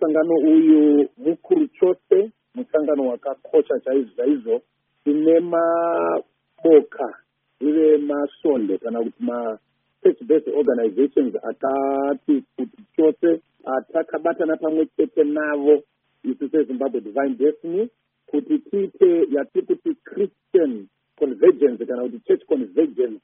musangano uyu mukuru chose, musangano wakakosha chaizvo tine maboka ive masonde kana kuti ma-church-based organizations akati kuti chose atakabatana pamwe chete navo isu seZimbabwe Divine Destiny kuti tiite yatiri kuti Christian convergence kana kuti church convergence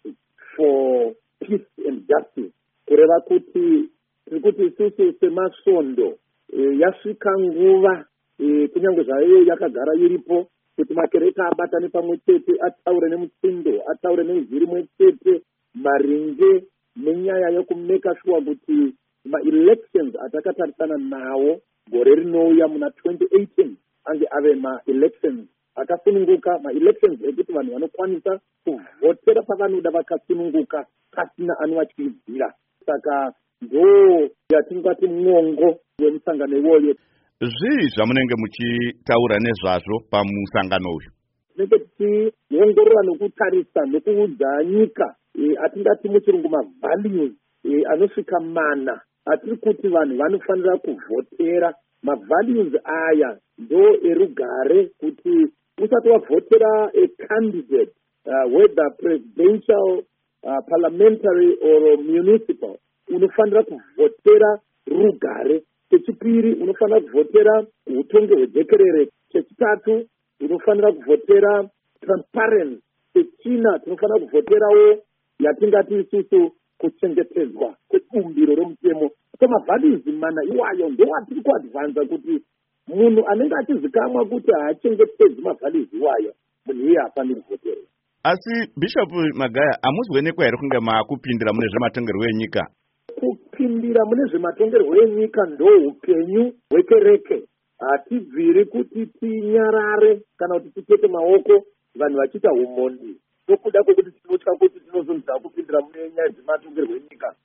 for peace and justice, kureva kuti tiri kuti isusu semasondo yasvika nguva kunyange zvayo yakagara iripo kuti makereke abatane pamwe chete, ataure nemutsindo, ataure nezwi rimwe chete maringe nenyaya yekumeka sure kuti ma-elections atakatarisana nawo gore rinouya muna 2018 ange ave ma-elections akasununguka, ma-elections ekuti vanhu vanokwanisa kuvhotera pavanoda vakasununguka pasina anovatyizira. Saka ndo yatingati mwongo wemusangano iwoyo. Zvii zvamunenge muchitaura nezvazvo pamusangano uyu? Tinenge tichiongorora nokutarisa nokuudza nyika atingati muchirungu ma-values anosvika mana atiri kuti vanhu vanofanira kuvhotera. Ma-values aya ndo erugare, kuti usati wavhotera a candidate whether presidential, parliamentary or municipal, unofanira kuvhotera rugare. Chechipiri unofanira kuvhotera utongi hwejekerere. Chechitatu unofanira kuvhotera transparency. Chechina tinofanira kuvhoterawo yatingati isusu kuchengetedzwa kwebumbiro romutemo. So ma-values mana iwayo ndowatiri kuadvanza kuti munhu anenge achizikamwa kuti haachengetedzi ma-values iwayo, munhu iye hafaniri kuvhotera. Asi Bishop Magaya, hamuzionekwa here kunge maakupindira mune zvematongerwo enyika? Kupindira mune zvematongerwo enyika ndohupenyu hwekereke. Hatibviri kuti tinyarare kana kuti tipete maoko vanhu vachiita umondi. Nokuda kwekuti tinotya kuti tinozonzwa kupindira mune nyaya dzematongerwo enyika,